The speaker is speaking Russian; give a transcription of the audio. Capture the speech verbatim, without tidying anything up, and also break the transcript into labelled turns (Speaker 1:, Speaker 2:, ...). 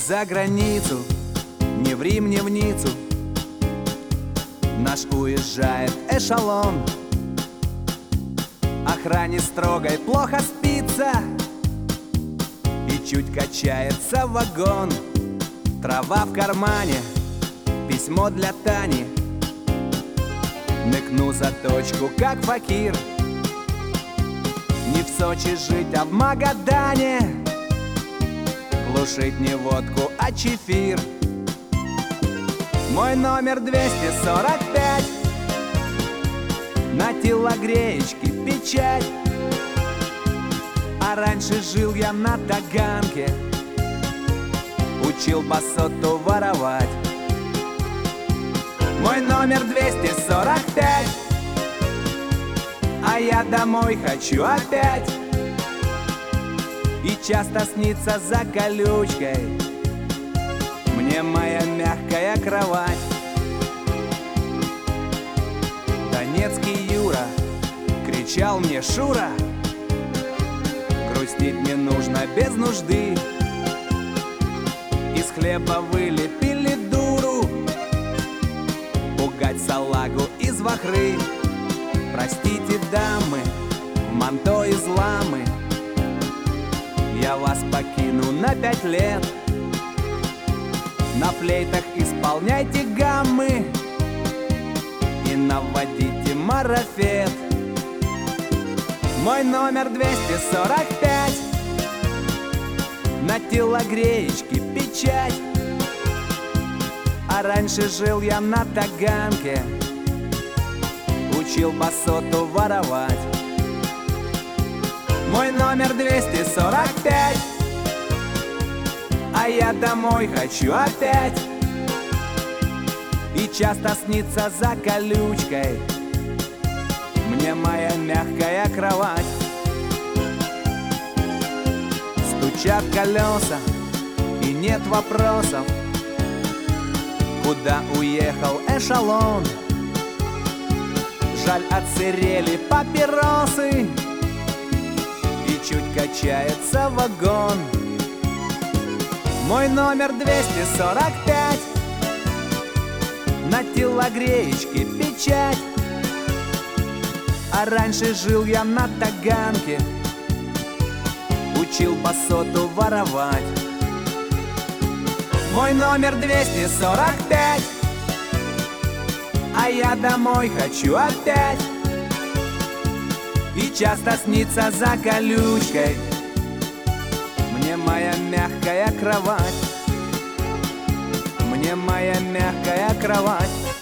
Speaker 1: за границу, ни в Рим, ни в Ниццу. Наш уезжает эшелон. Охране строгой плохо спится, и чуть качается вагон. Трава в кармане, письмо для Тани. Ныкну за точку, как факир. Не в Сочи жить, а в Магадане. Глушить не водку, а чефир. Мой номер двести сорок пять. На телогреечке печать. А раньше жил я на Таганке. Учил басоту воровать. Мой номер двести сорок пять. А я домой хочу опять. И часто снится за колючкой мне моя мягкая кровать. Донецкий Юра кричал мне: Шура, грустить не нужно без нужды. Из хлеба вылепили дуру, пугать салагу из вахры. Простите, дамы, в манто из ламы, я вас покину на пять лет. На флейтах исполняйте гаммы и наводите марафет. Мой номер двести сорок пять. На телогреечке печать. А раньше жил я на Таганке. Учил басоту воровать. Мой номер двести сорок пять. А я домой хочу опять. И часто снится за колючкой мне моя мягкая кровать. Стучат колеса и нет вопросов, куда уехал эшелон. Жаль, отсырели папиросы и чуть качается вагон. Мой номер двести сорок пять. На телогреечке печать. А раньше жил я на Таганке. Учил басоту воровать. Мой номер двести сорок пять. А я домой хочу опять. И часто снится за колючкой мне моя мягкая кровать. Мне моя мягкая кровать.